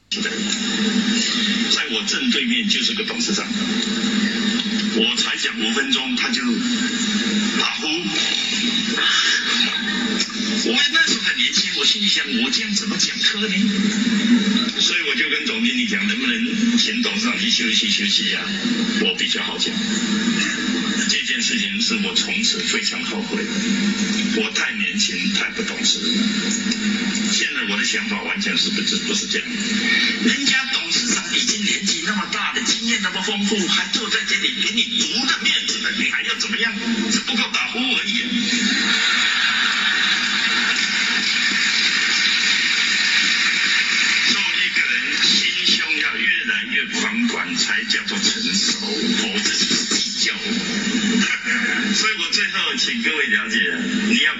在我正对面就是个董事长，我才讲5分钟他就打呼。我那时候很年轻，我心里想我这样怎么讲课呢？所以我就跟总经理讲，能不能请董事长去休息啊？我比较好讲。这件事情是我从此非常后悔的，我太年轻，太不懂事了。现在我的想法完全是不是这样。人家董事长已经年纪那么大了，经验那么丰富，还坐在这里给你足的面子了，你还要怎么样？只不过打呼而已。